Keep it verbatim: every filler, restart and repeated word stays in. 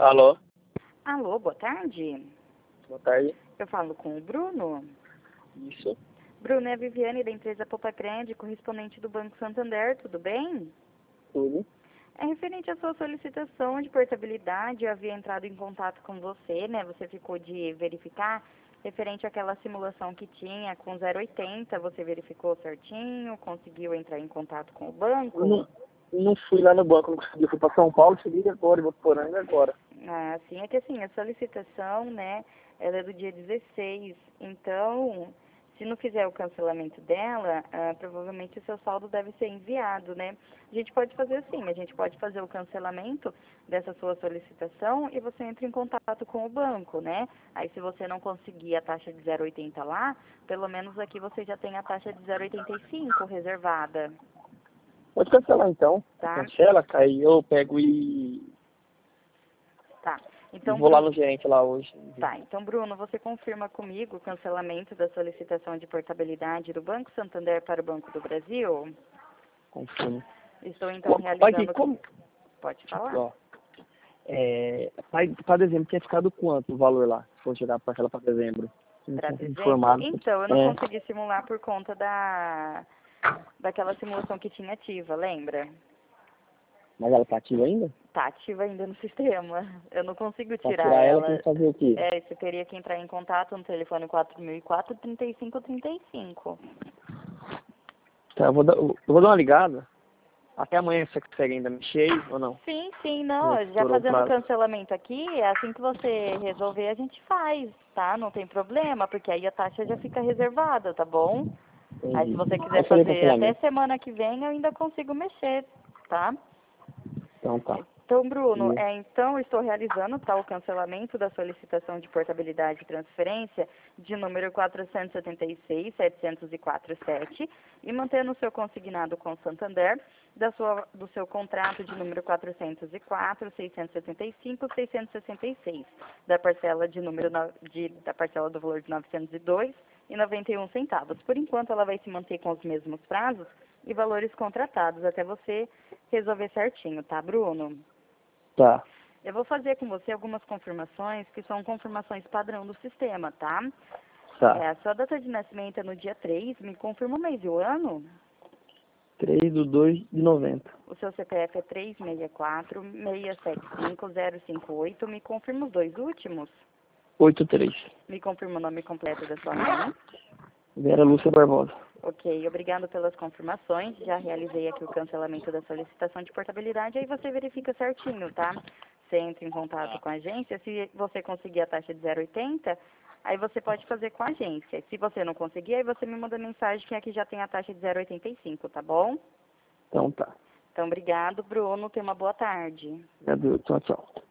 Alô? Alô, boa tarde. Boa tarde. Eu falo com o Bruno. Isso. Bruno, é a Viviane da empresa Poupa Crédito, correspondente do Banco Santander, tudo bem? Tudo. É referente à sua solicitação de portabilidade, eu havia entrado em contato com você, né? Você ficou de verificar, referente àquela simulação que tinha com zero oitenta, você verificou certinho, conseguiu entrar em contato com o banco? Não, não fui lá no banco, não consegui. Fui para São Paulo, cheguei agora, vou por ainda agora. Ah, sim, é que assim, a solicitação, né, ela é do dia dezesseis, então, se não fizer o cancelamento dela, ah, provavelmente o seu saldo deve ser enviado, né? A gente pode fazer assim, a gente pode fazer o cancelamento dessa sua solicitação e você entra em contato com o banco, né? Aí se você não conseguir a taxa de zero oitenta lá, pelo menos aqui você já tem a taxa de zero oitenta e cinco reservada, Pode cancelar então. tá? Cancela, aí eu pego e, Tá. e Então, vou lá Bruno, no gerente lá hoje. Tá, então, Bruno, você confirma comigo o cancelamento da solicitação de portabilidade do Banco Santander para o Banco do Brasil? Confirmo. Estou, então, Co- Pai, que realizando... como... Pode falar. Ó, é, para dezembro tinha ficado quanto o valor lá? Se for chegar para aquela para dezembro. Não Para tinha dezembro? informado. Então, eu não É, consegui simular por conta da... daquela simulação que tinha ativa, lembra? mas ela tá ativa ainda? Tá ativa ainda no sistema. Eu não consigo Para tirar tirar ela tem ela. que fazer o quê? É, você teria que entrar em contato no telefone quatro mil e quatro, trinta e cinco trinta e cinco. Tá, eu vou dar, eu vou dar uma ligada. Até amanhã você consegue ainda mexer aí ou não? Sim, sim, Já não, que já estourou o fazendo o prazo. cancelamento aqui, é assim que você resolver, a gente faz, tá? Não tem problema, porque aí a taxa já fica reservada, tá bom? Aí se Entendi. você quiser Pode fazer fazer até cancelamento. semana que vem, eu ainda consigo mexer, tá? Então tá. Então, Bruno, E é, então eu estou realizando tá, o cancelamento da solicitação de portabilidade e transferência de número quatrocentos e setenta e seis, setecentos e quatro sete e mantendo o seu consignado com o Santander da sua, do seu contrato de número quatrocentos e quatro, seiscentos e setenta e cinco, seiscentos e sessenta e seis, da parcela de número no- de, da parcela do valor de novecentos e dois e noventa e um centavos. Por enquanto, ela vai se manter com os mesmos prazos e valores contratados até você resolver certinho, tá, Bruno? tá. Eu vou fazer com você algumas confirmações que são confirmações padrão do sistema, tá? Tá. É, a sua data de nascimento é no dia três, me confirma o mês e o ano? três do dois de noventa. O seu C P F é três seis quatro, seis sete cinco, zero cinco oito, me confirma os dois últimos? oitenta e três. Me confirma o nome completo da sua mãe? Vera Lúcia Barbosa. Ok, obrigado pelas confirmações. Já realizei aqui o cancelamento da solicitação de portabilidade, aí você verifica certinho, tá? Você entra em contato com a agência, se você conseguir a taxa de zero oitenta, aí você pode fazer com a agência. Se você não conseguir, aí você me manda mensagem que aqui já tem a taxa de zero oitenta e cinco, tá bom? Então tá. Então, obrigado, Bruno. Tenha uma boa tarde. Obrigado. Tchau, tchau.